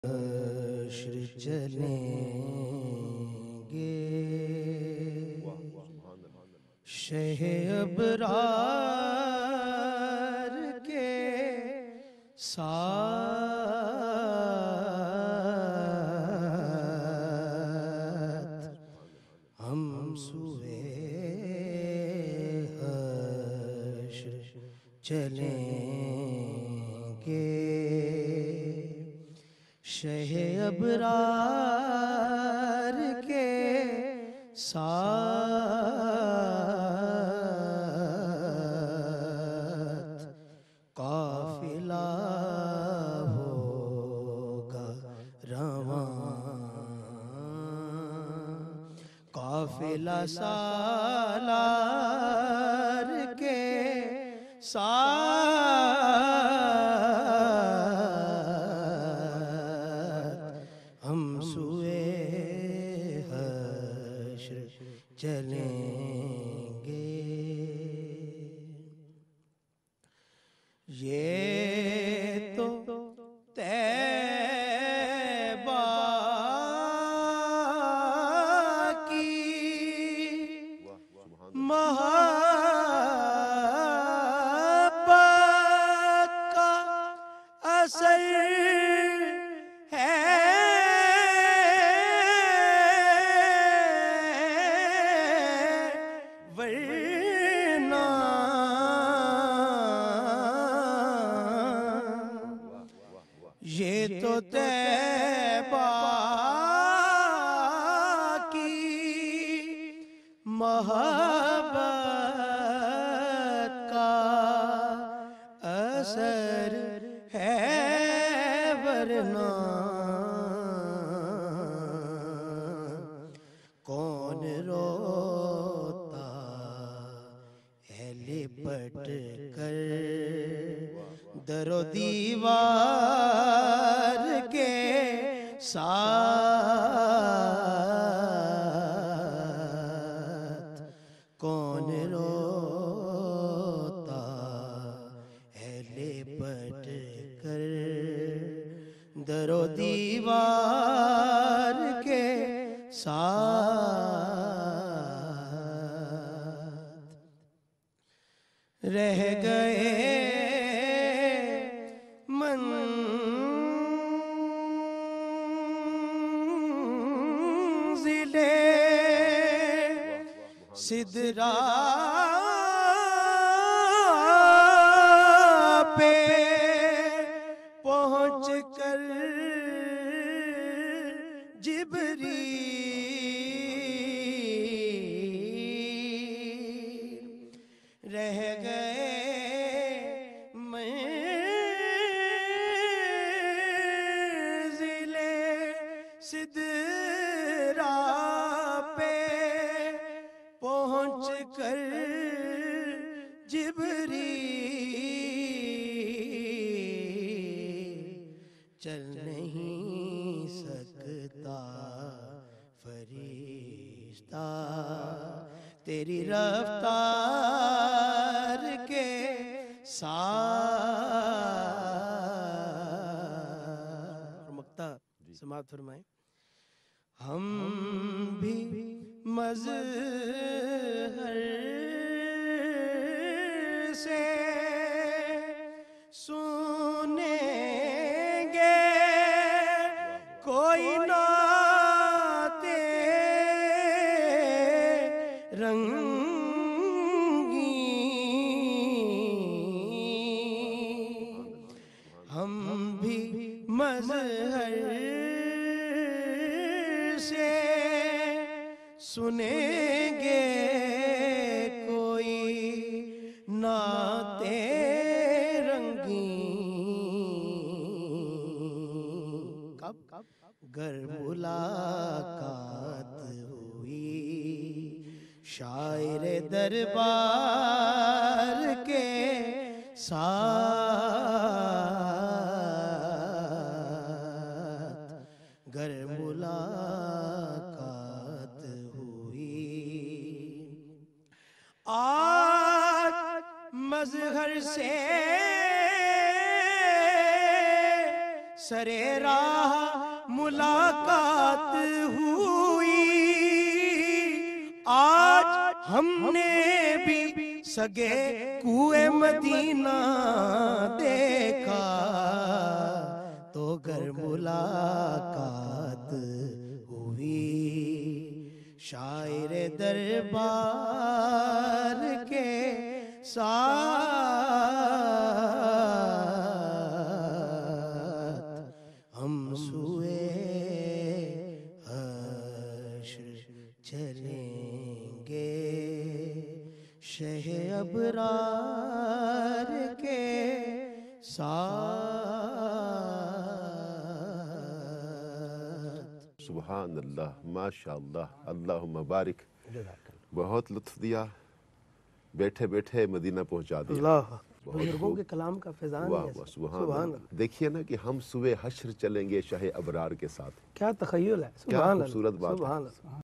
श्री चलेंगे शह अबरार के साथ हम सुए हश्र चलेंगे शह अबरार के साथ काफिला होगा रवां काफिला सालार के हम सुए हश्र चलेंगे। ये तो तैबा की मोहब्बत का असर वरना ये तो तैबा की मोहब्बत का असर है वरना कौन रोता लिपट कर दरो दीवार के साथ कौन रोता है लिपट कर दरो दीवार के साथ रह गए मंज़िले सिदरा पे पहुँच कर जिब्रील रह गए मंज़िले सिदरा पे पहुँच कर जिब्रील चल नहीं सकता फरिश्ता तेरी रफ्तार के साथ। मुक्ता समाप्त फरमाएं। हम भी मज़हर से सुनेंगे कोई नाते रंगीन हम भी मज़हर से सुनेंगे कोई नाते रंगीन कब गर मुलाकात हुई शायर दरबार के साथ गर मुलाकात हुई आज मज़हर से सरे राह मुलाकात हुई, आज हमने भी सगे कुए मदीना देखा, तो घर मुलाकात हुई। शायर दरबार के साथ हम सुए हश्र चलेंगे, शह अबरार के साथ। सुभान अल्लाह, माशा अल्लाह, अल्लाहुम्मा बारिक। बहुत लुत्फ दिया, बैठे बैठे मदीना पहुंचा दिया। बुजुर्गों के कलाम का फैजान वाह है। वाह, सुभान अल्लाह। देखिए ना कि हम सुबह हश्र चलेंगे शाह अबरार के साथ, क्या तखय्युल है, क्या खूबसूरत बात है।